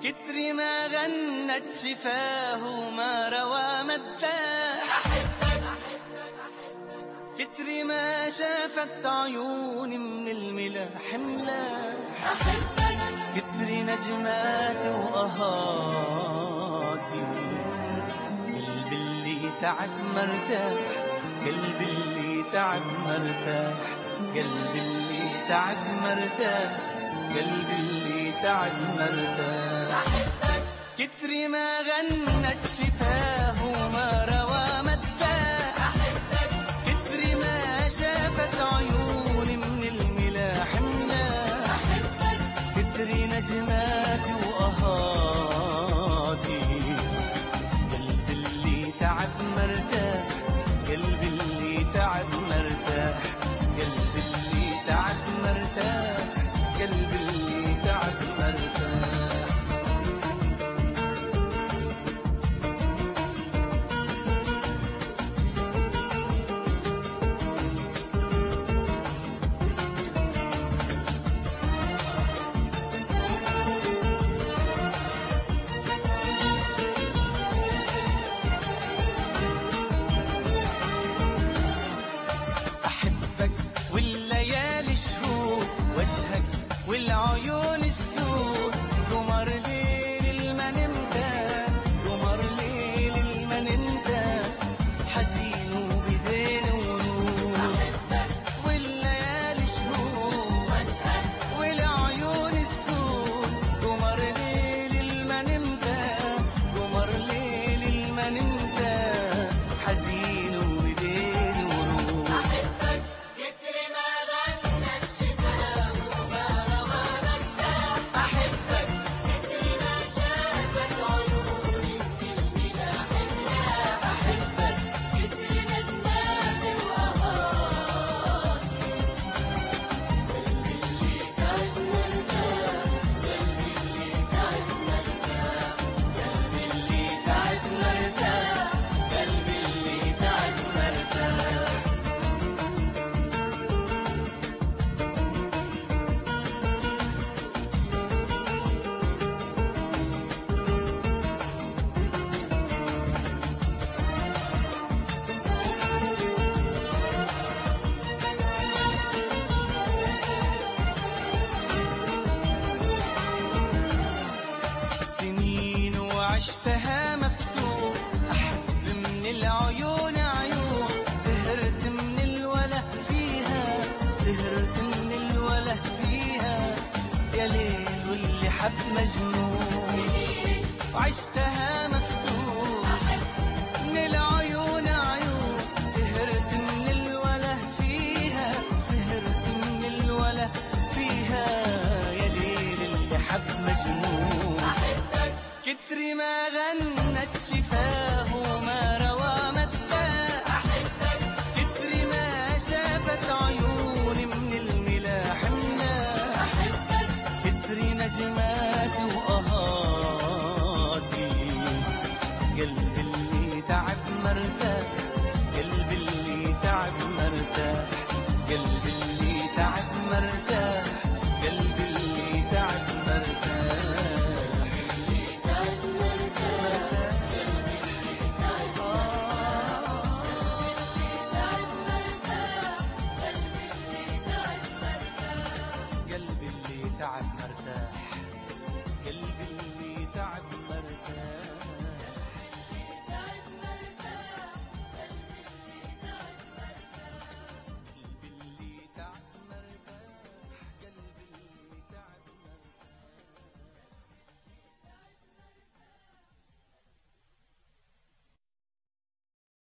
كتر ما غنت شفاه ما روى مداح، كتر ما شافت عيوني من الملاح ملاح، كتر نجمات وأهاتي قلبي اللي تعب مرتاح، قلبي اللي تعب مرتاح، قلبي اللي تعب مرتاح، قلبي اللي تعب مرتاح. كتر ما غنت شفاه ما روى مداح، كتر ما شافت عيوني من الملاح ملاح، كتر نجمات وأهاتي قلبي اللي تعب مرتاح، قلبي اللي تعب مرتاح، قلبي اللي تعب مرتاح، قلبي اللي تعب مرتاح. والليالي شهود وجهك والعيون السود، قمر ليل المنمتة، قمر ليل المنمتة، حزين وبدين ونور. والليالي شهود وجهك والعيون السود، قمر ليل المنمتة، قمر ليل المنمتة، حزين وبدين ونور. عشتها مفتوح، أحب من العيون عيون، سهرت من الوله فيها، سهرت من الوله فيها، يا ليل واللي حب مجنون. عشتها مفتوح من العيون عيون، سهرت من الوله فيها، سهرت من الوله فيها، يا ليل اللي حب مجنون. كتر ما غنت شفاه